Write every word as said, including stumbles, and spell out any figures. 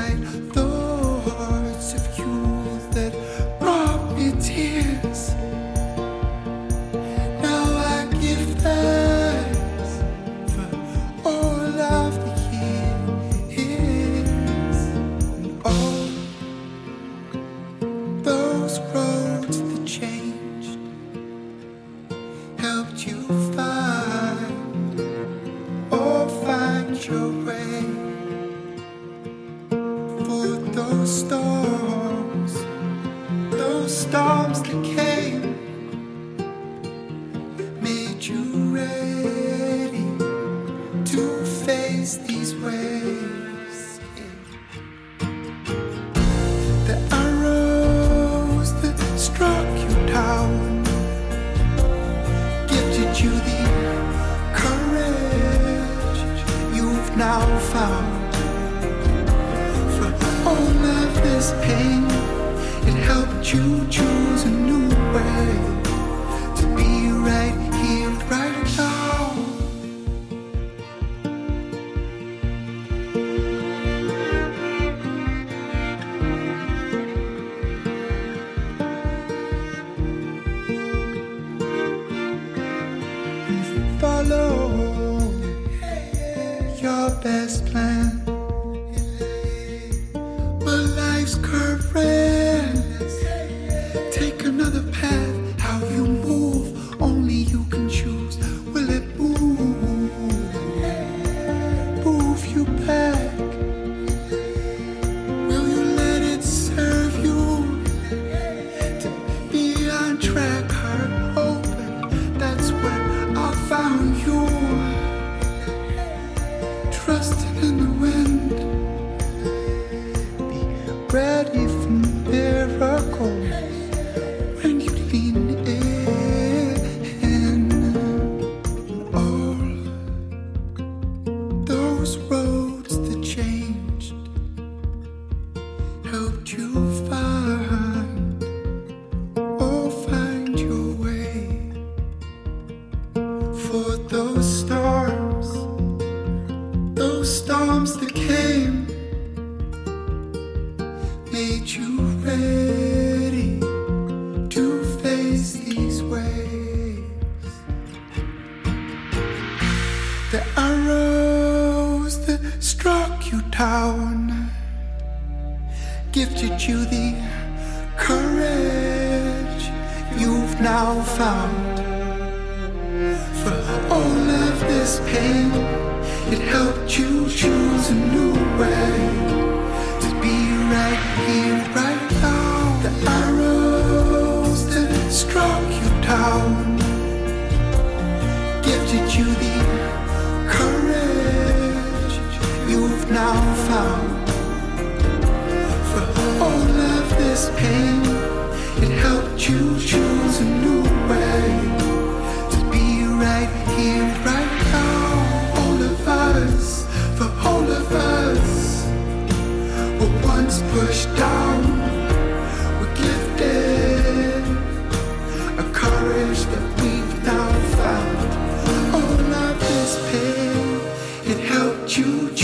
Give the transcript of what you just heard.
right thoughts of you that brought me tears. Now I give thanks for all of the years and all those roads that changed, helped you find or find your way. For those storms, those storms that came, made you ready to face these waves. The arrows that struck you down gifted you the courage you've now found. For all of this pain, it helped you choose a new way to be right here, right now. Follow your best plan, but life's currents take another path. How you move, only you can choose. Will it move, move you back? Will you let it serve you to be on track? Heart open, that's where I found you. Trusting in the wind, be ready for miracles when you lean in. All those roads that changed, helped you find or find your way. For those storms, those storms that came, made you ready to face these waves. The arrows that struck you down gifted you the courage you've now found. For all of this pain, it helped you choose a new way to be right here, right now. The arrows that struck you down gifted you the courage you've now found. For all of this pain, it helped you choose a new way to be right here, right now. All of us, for all of us, were once pushed down, were gifted a courage that we've now found. All of this pain, it helped you